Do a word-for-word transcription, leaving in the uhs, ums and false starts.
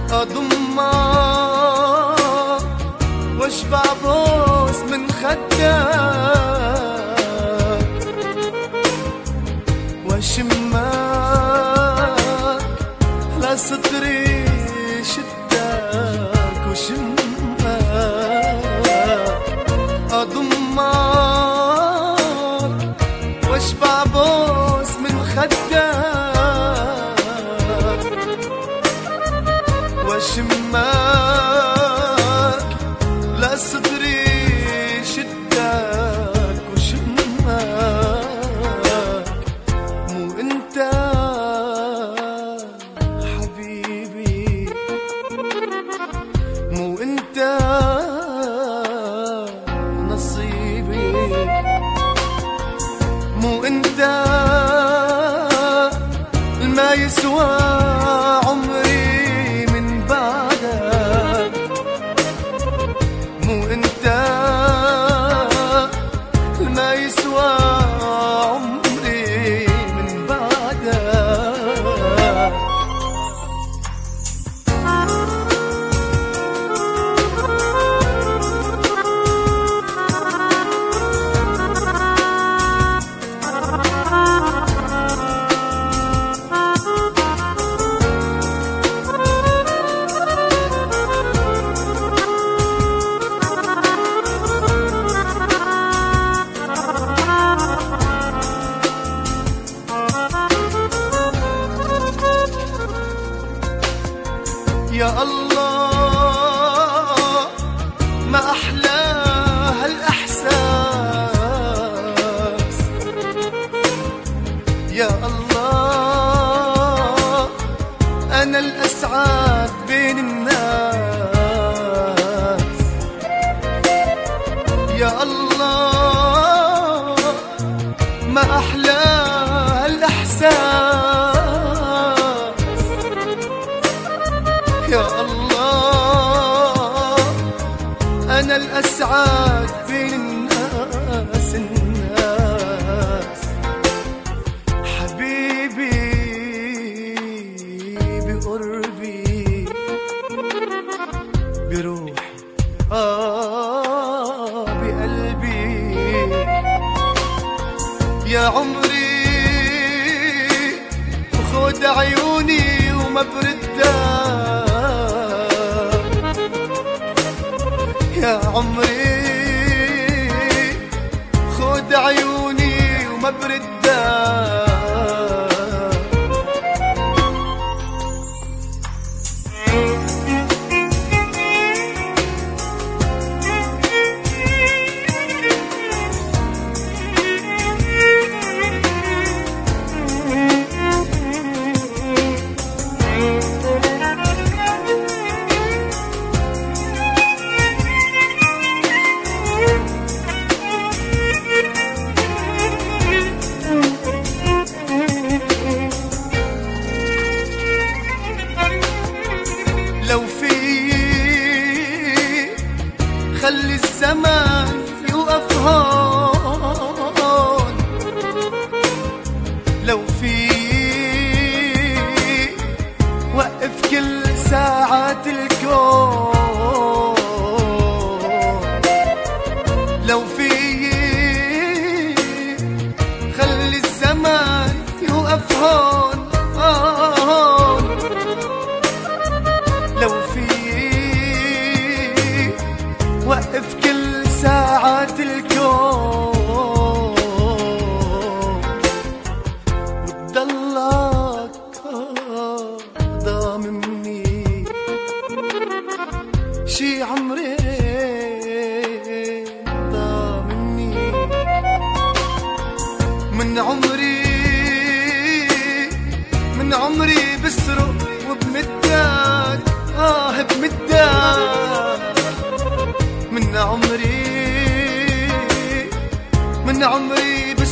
أضمك واشبع بوس من خدك واشمك لصدري شدك وشمك أضمك واشبع بوس من خدك واشمك لصدري شدك وشمك مو انت حبيبي مو انت نصيبي مو انت ما يسوى عمري ما يسوى عمري من بعدك يا الله ما أحلى هالإحساس يا الله أنا الأسعد بين الناس يا الله ما أحلى هالإحساس يا الله أنا الأسعد بين الناس الناس حبيبي بقربي بروحي آه بقلبي يا عمري وخد عيوني وما بردك يا عمري خد عيوني وما بردك لو في خلي الزمان يوقف هون لو في وقف كل ساعات الكون لو في خلي الزمان يوقف هون هون لو في وقف كل ساعات الكون وتضلك ضامني شي عمري ضامني من عمري من عمري بسرق وبمدك آه بمدك من عمري من عمري بس